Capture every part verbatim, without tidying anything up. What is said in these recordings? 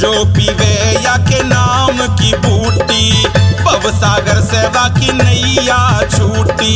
जो पीवे या के नाम की बूटी, भवसागर सेवा की नैया छूटी।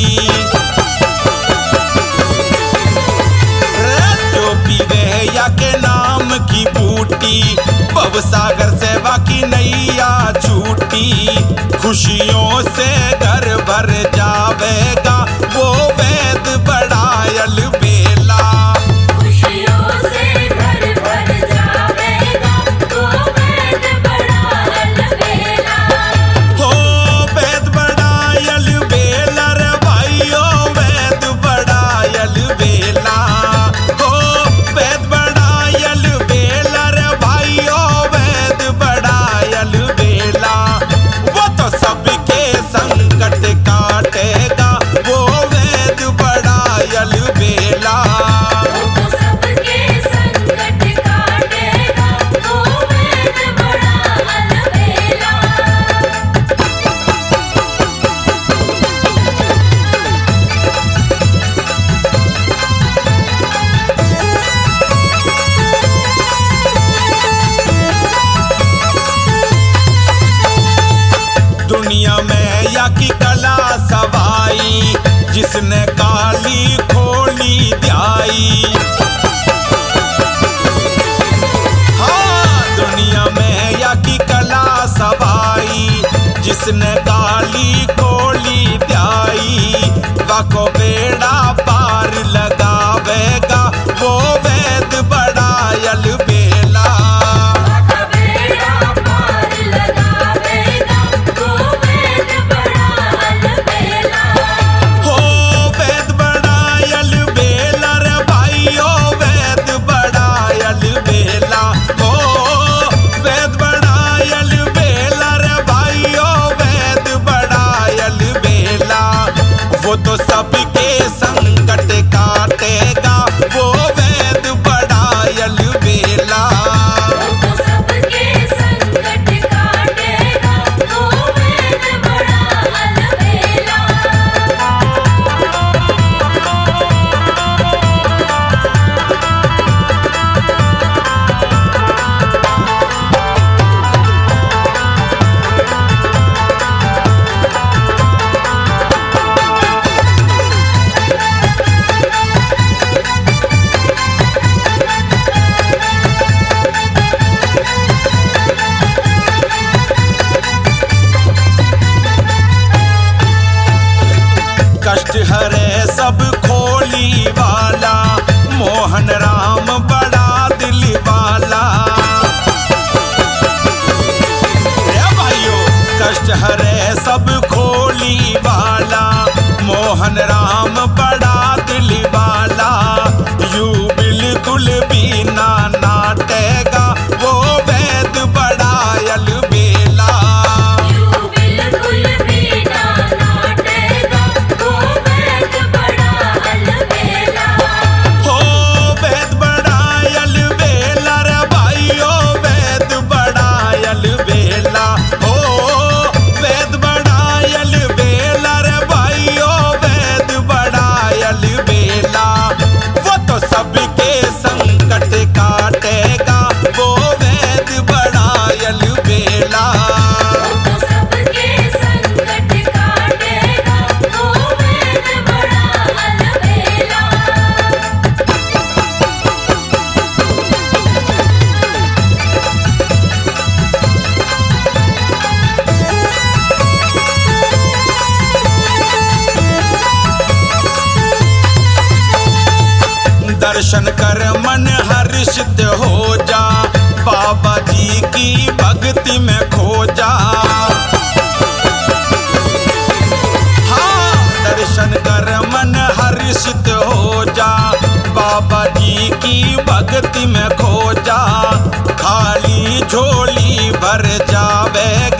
जो पीवे या के नाम की बूटी, भवसागर सेवा की नैया छूटी। खुशियों से घर भर जावेगा वो वेद बड़ायल बेला। खुशियों से घर भर जावेगा वो वेद बड़ायल बेला। हो वेद बड़ायल बेला रे भाइयो, वेद बड़ायल बेला। हो वेद बड़ायल बेला रे भाइयो, वेद बड़ायल बेला। वो तो सबके संकट काटेगा वो वेद बड़ायल बेला। वो सबके संकट काटेगा वो वेद बड़ायल बेला। दुनिया में या की कला सवाई, जिसने काली खोली ध्याई। हाँ, दुनिया में या की कला सवाई, जिसने काली खोली ध्याई। वाको बेड़ा पार लगावेगा वो वेद बड़ायल बेला। बेड़ा पार लगावेगा वो वेद बड़ायल बेला। हो वेद बड़ायल बेला रे भाइयो, वेद बड़ायल बेला। हो वेद बड़ायल बेला रे भाइयो, वेद बड़ायल बेला। वो तो सबके संकट काटेगा वो वेद बड़ायल बेला। वो सबके संकट काटेगा वो वेद बड़ायल बेला। कष्ट हरे सब खोली वाला, मोहन राम बड़ा दिल वाला। ए भाइयों, कष्ट हरे सब खोली वाला, मोहन राम बड़ा दिल वाला। यू बिल्कुल भी ना नाटेगा वो वेद बड़ायल बेला। यूं बिल्कुल भी ना नाटेगा वो वेद बड़ायल बेला। हो वेद बड़ायल बेला रे भाइयो, वेद बड़ायल बेला। हो वेद बड़ायल बेला रे भाइयो, वेद बड़ायल बेला। वो तो सबके संकट काटेगा वो वेद बड़ायल बेला। वो सबके संकट काटेगा वो वेद बड़ायल बेला। दर्शन कर मन हर्षित हो जा, बाबा जी की भक्ति में खो जा। हाँ, दर्शन कर मन हर्षित हो जा, बाबा जी की भक्ति में खो जा। खाली झोली भर जावेगा